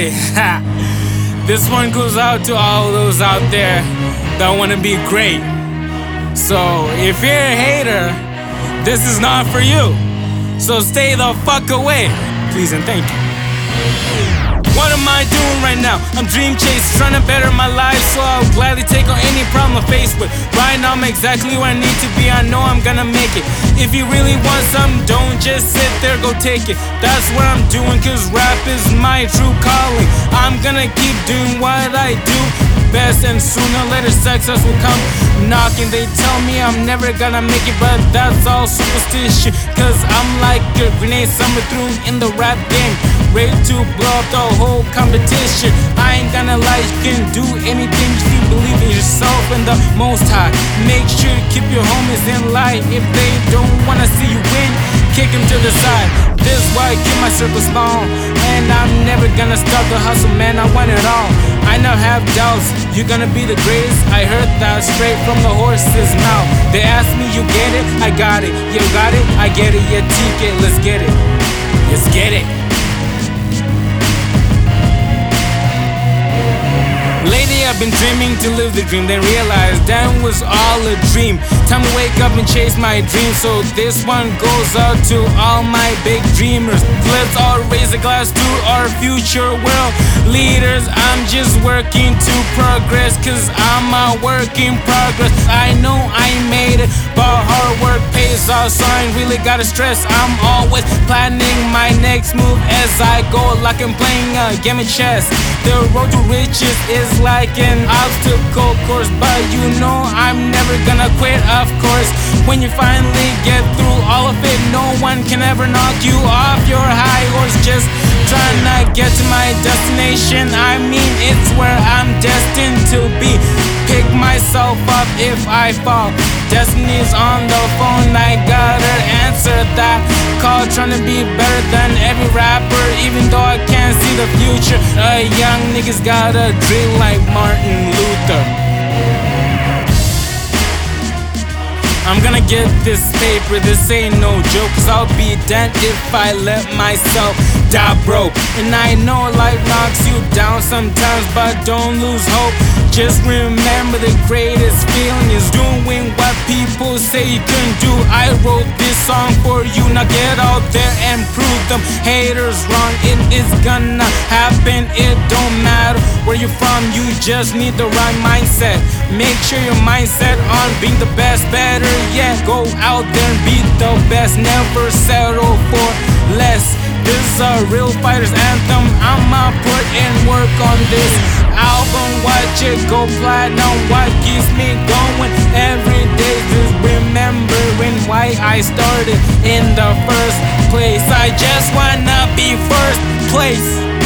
Okay, this one goes out to all those out there that want to be great. So if you're a hater, this is not for you. So stay the fuck away, please and thank you. What am I doing right now? I'm dream chasing, trying to better my life, so I'll gladly take on any problem I face. But right now I'm exactly where I need to be. I know I'm gonna make it. If you really want something, don't just sit there, go take it. That's what I'm doing, cause rap is my true calling. I'm gonna keep doing what I do best, and sooner or later success will come knocking. They tell me I'm never gonna make it, but that's all superstition, cause I'm like a grenade summer through in the rap game, ready to blow up the whole competition. I ain't gonna lie, you can do anything if you believe in yourself and the Most High. Make sure you keep your homies in line. If they don't wanna see you win, kick them to the side. This is why I keep my circle small, and I'm never gonna stop the hustle, man, I want it all. I never have doubts, you're gonna be the greatest. I heard that straight from the horse's mouth. They asked me, you get it? I got it. You got it? I get it. Yeah, TK, let's get it. Let's get it. Lately I've been dreaming to live the dream, then realized that was all a dream. Time to wake up and chase my dreams. So this one goes out to all my big dreamers. Let's all raise a glass to our future world leaders. I'm just working to progress, cause I'm a work in progress. I know I made it, but hard work pays off, so I ain't really gotta stress. I'm always planning my next move as I go, like I'm playing a game of chess. The road to riches is like an obstacle course, but you know I'm never gonna quit, of course. When you finally get through all of it, no one can ever knock you off your high horse. Just trying to get to my destination, I mean it's where I'm destined to be. Pick myself up if I fall. Destiny's on the phone, I gotta answer that call. Trying to be better than every rapper, even though I can't see the future. Young niggas got a dream like Martin Luther. I'm gonna get this paper, this ain't no joke, cause I'll be dead if I let myself die broke. And I know life knocks you down sometimes, but don't lose hope. Just remember the greatest feeling is doing what people say you can do. I wrote this song for you, now get out there and prove them haters wrong. It is gonna happen, it don't matter where you're from, you just need the right mindset. Make sure your mindset on being the best, better yet, go out there and be the best. Never settle for less. This is a real fighter's anthem. I'ma put in work on this album. Watch it go platinum. What keeps me going every day is remembering why I started in the first place. I just wanna be first place.